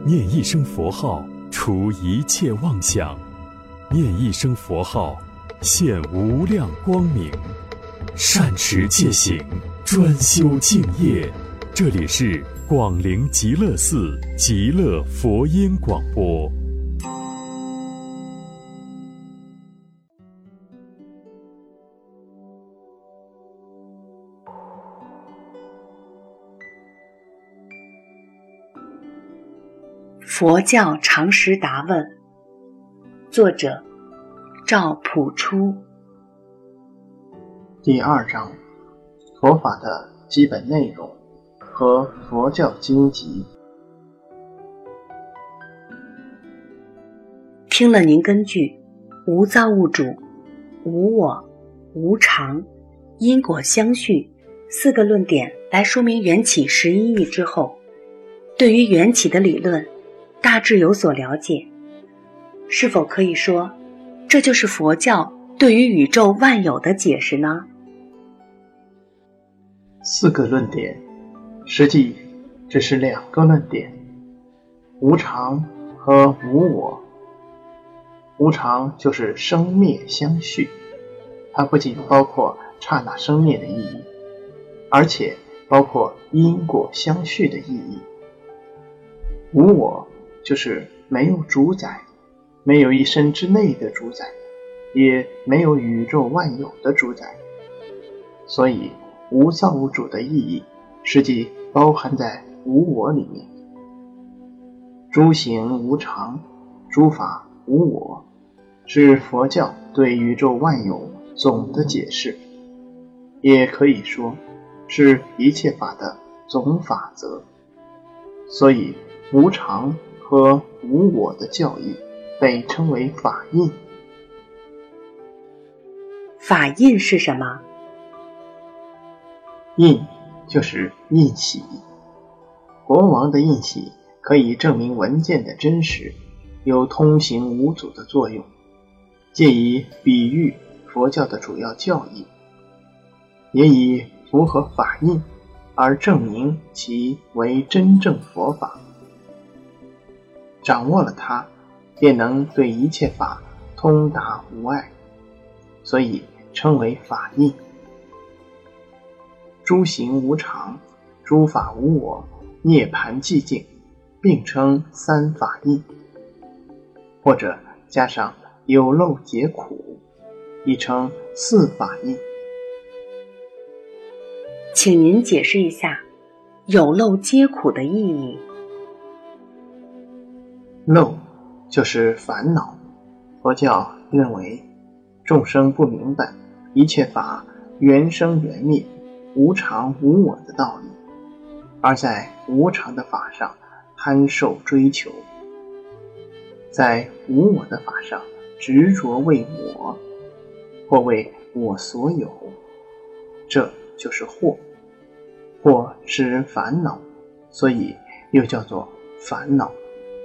念一声佛号，除一切妄想；念一声佛号，现无量光明。善持戒行，专修净业。这里是广陵极乐寺极乐佛音广播。 佛教常识答问，作者赵朴初。 第2章，佛法的基本内容和佛教经籍。 听了您根据无造物主、无我、无常、因果相续4个论点来说明缘起11义之后，对于缘起的理论大致有所了解，是否可以说这就是佛教对于宇宙万有的解释呢 ？4个论点实际只是2个论点，无常和无我。无常就是生灭相续，它不仅包括刹那生灭的意义，而且包括因果相续的意义。无我就是没有主宰，没有一身之内的主宰，也没有宇宙万有的主宰，所以无造物主的意义实际包含在无我里面。诸行无常，诸法无我，是佛教对宇宙万有总的解释，也可以说是一切法的总法则。所以无常和无我的教义被称为法印。 法印是什么？ 印就是印玺，国王的印玺可以证明文件的真实，有通行无阻的作用，借以比喻佛教的主要教义，也以符合法印而证明其为真正佛法。掌握了它，便能对一切法通达无碍，所以称为法印。诸行无常，诸法无我，涅槃寂静，并称3法印，或者加上有漏解苦，亦称4法印。 请您解释一下有漏皆苦的意义。 漏就是烦恼，佛教认为众生不明白一切法缘生缘灭，无常无我的道理，而在无常的法上贪受追求，在无我的法上执着为我，或为我所有，这就是惑。惑是烦恼，所以又叫做烦恼。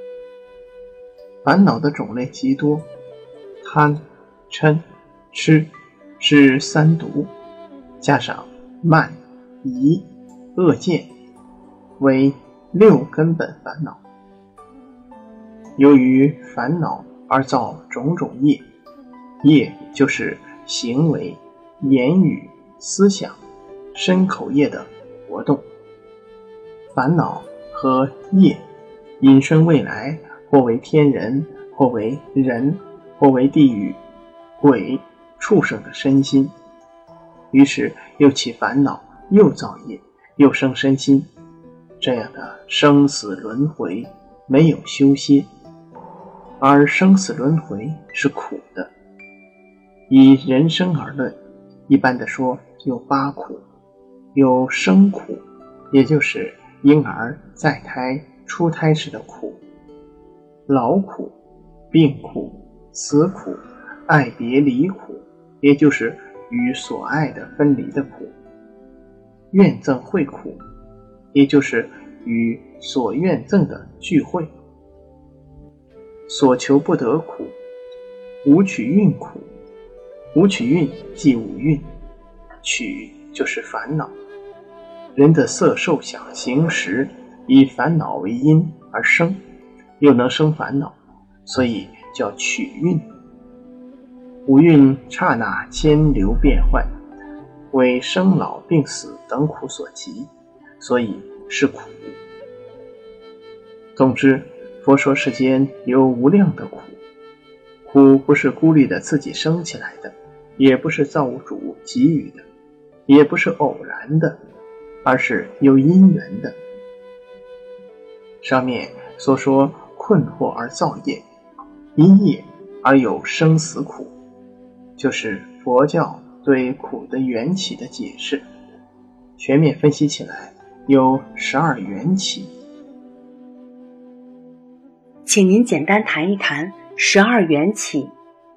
烦恼的种类极多，贪、嗔、痴是3毒，加上慢、疑、恶见，为6根本烦恼。由于烦恼而造种种业，业就是行为、言语、思想、身口业的活动。烦恼和业引申未来，或为天人，或为人，或为地狱、鬼、畜生的身心，于是又起烦恼，又造业，又生身心，这样的生死轮回没有休歇。而生死轮回是苦的，以人生而论，一般的说有8苦，有生苦，也就是婴儿在胎出胎时的苦，劳苦、病苦、死苦、爱别离苦，也就是与所爱的分离的苦，怨憎会苦，也就是与所怨憎的聚会，所求不得苦，无取运苦。无取运即五蕴，取就是烦恼。人的色受想行识以烦恼为因而生， 又能生烦恼，所以叫取运。五蕴刹那迁流变坏，为生老病死等苦所及，所以是苦。总之，佛说世间有无量的苦，苦不是孤立的自己生起来的，也不是造物主给予的，也不是偶然的，而是有因缘的。上面所说困惑而造业，因业而有生死苦，就是佛教对苦的缘起的解释。全面分析起来有12缘起。 请您简单谈一谈12缘起。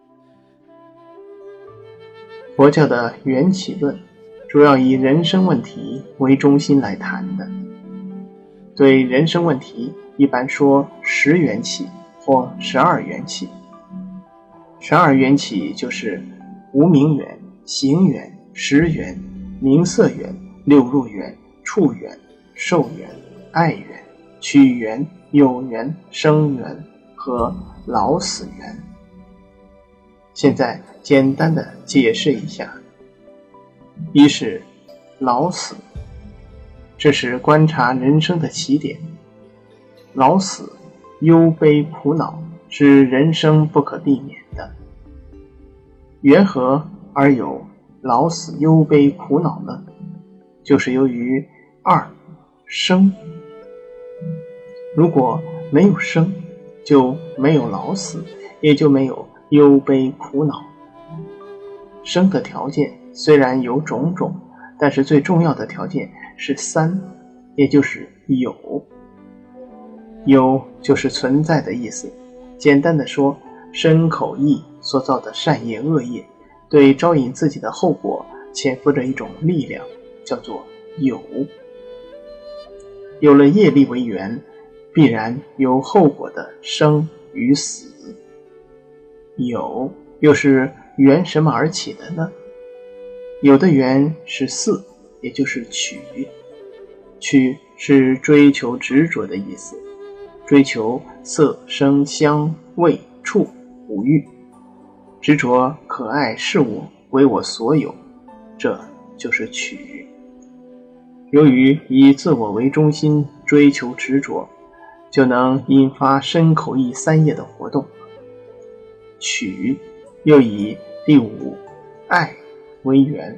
佛教的缘起论主要以人生问题为中心来谈的。对人生问题一般说10缘起或12缘起。12缘起就是无明缘、行缘、识缘、名色缘、六入缘、触缘、受缘、爱缘、取缘、有缘、生缘和老死缘。现在简单的解释一下。一是老死，这是观察人生的起点。老死、忧悲苦恼是人生不可避免的。缘何而有老死忧悲苦恼呢？就是由于生。如果没有生，就没有老死，也就没有忧悲苦恼。生的条件虽然有种种，但是最重要的条件是3，也就是有。有就是存在的意思。简单的说，身口意所造的善业恶业，对招引自己的后果潜伏着一种力量，叫做有。有了业力为缘，必然有后果的生与死。有又是缘什么而起的呢？有的缘是色，也就是取。取是追求执着的意思，追求色声香味触五欲，执着可爱事物为我所有，这就是取。由于以自我为中心追求执着，就能引发身口意3业的活动。取又以第5爱为缘。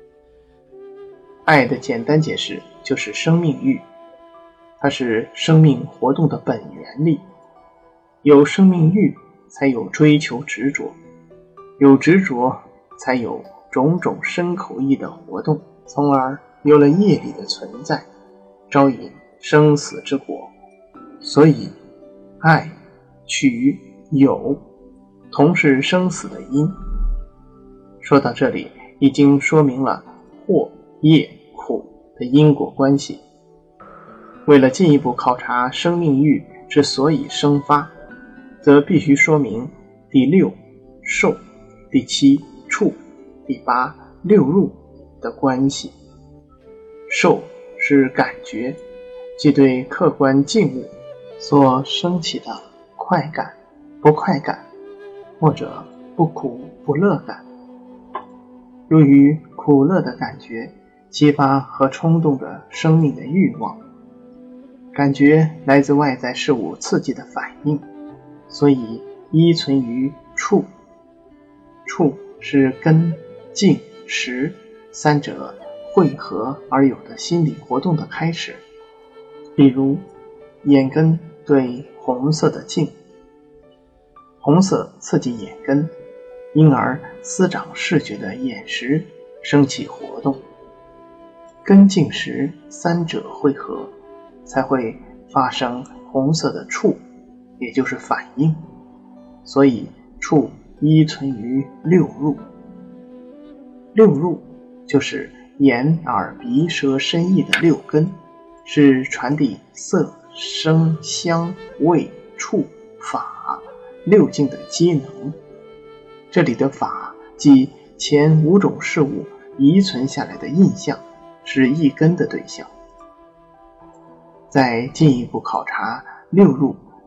爱的简单解释就是生命欲，它是生命活动的本源力。有生命欲才有追求执着，有执着才有种种身口意的活动，从而有了业力的存在，招引生死之果。所以爱、取、有同是生死的因。说到这里，已经说明了祸、业、苦的因果关系。为了进一步考察生命欲之所以生发，则必须说明第6受、第7触、第8六入的关系。受是感觉，即对客观境物所升起的快感、不快感，或者不苦不乐感。由于苦乐的感觉激发和冲动着生命的欲望，感觉来自外在事物刺激的反应，所以依存于触。触是根、境、识3者汇合而有的心理活动的开始。比如眼根对红色的境，红色刺激眼根，因而滋长视觉的眼识升起活动。根境识3者汇合，才会发生红色的触，也就是反应。所以触依存于六入。六入就是眼耳鼻舌身意的6根，是传递色声香味触法6境的机能。这里的法即前5种事物遗存下来的印象，是一根的对象。再进一步考察六入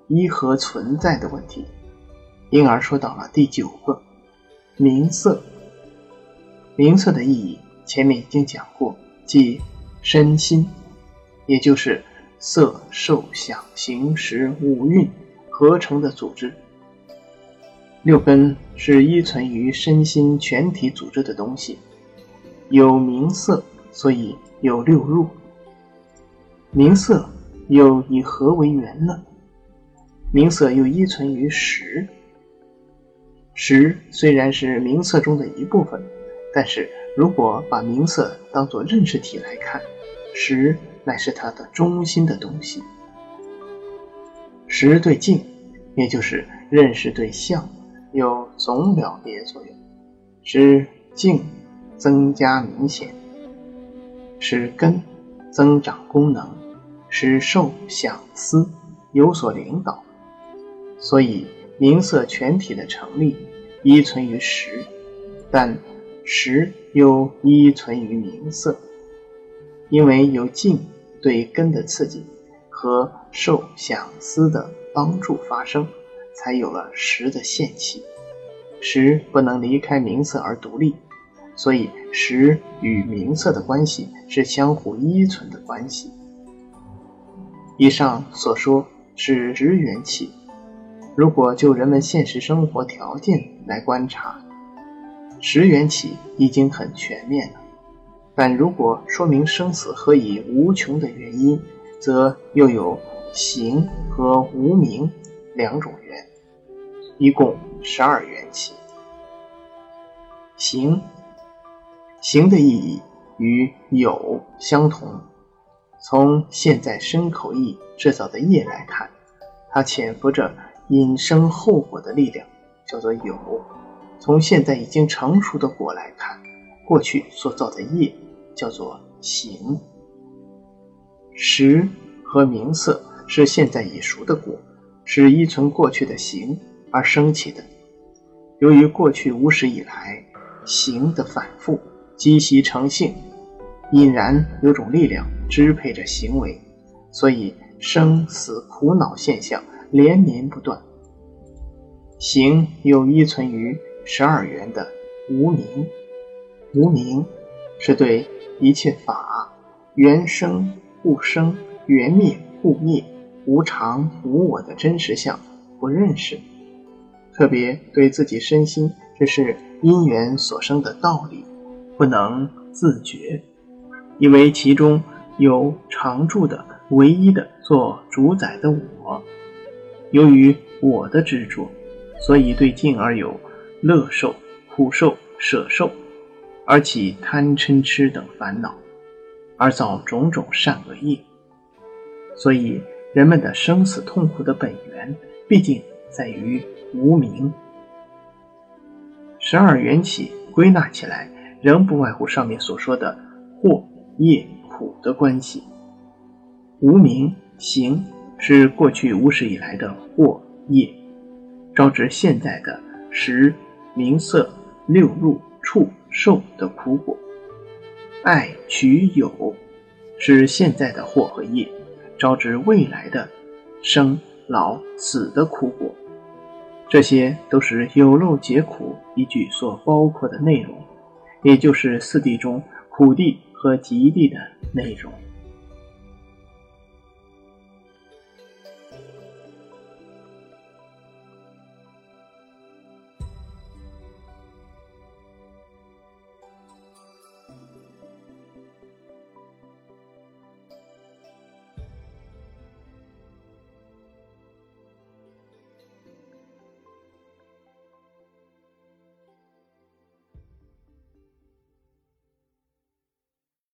依何存在的问题，因而说到了第9个名色。名色的意义前面已经讲过，即身心，也就是色受想行识五蕴合成的组织。六根是依存于身心全体组织的东西，有名色，所以有六入。名色又以何为源呢？名色又依存于识。识虽然是名色中的一部分，但是如果把名色当作认识体来看，识乃是它的中心的东西。识对境，也就是认识对象，有总了别作用，使境增加明显，使根增长功能，使受想思有所领导。所以名色全体的成立依存于识，但识又依存于名色，因为有境对根的刺激和受想思的帮助发生，才有了识的现起。识不能离开名色而独立，所以识与名色的关系是相互依存的关系。以上所说是识缘起，如果就人们现实生活条件来观察，识缘起已经很全面了。但如果说明生死何以无穷的原因，则又有行和无明两种缘，一共12缘起。行的意义与有相同，从现在身口意制造的业来看，它潜伏着引生后果的力量，叫做有。从现在已经成熟的果来看，过去所造的业叫做行。识和名色是现在已熟的果，是依存过去的行而升起的。由于过去无始以来行的反复积习成性，隐然有种力量支配着行为，所以生死苦恼现象连绵不断。行又依存于12缘的无明。无明是对一切法缘生不生，缘灭不灭，无常无我的真实相不认识，特别对自己身心只是因缘所生的道理不能自觉，以为其中有常住的唯一的做主宰的我。由于我的执着，所以对境而有乐受、苦受、舍受，而起贪嗔痴等烦恼，而造种种善恶业。所以人们的生死痛苦的本源毕竟在于无明。12缘起归纳起来，仍不外乎上面所说的惑、业、苦的关系。无明行是过去无始以来的惑业，招致现在的识、名色、六入、触、受的苦果。爱、取、有是现在的惑和业，招致未来的生、老、死的苦果。这些都是有漏解苦一句所包括的内容，也就是四谛中苦谛和极谛的内容。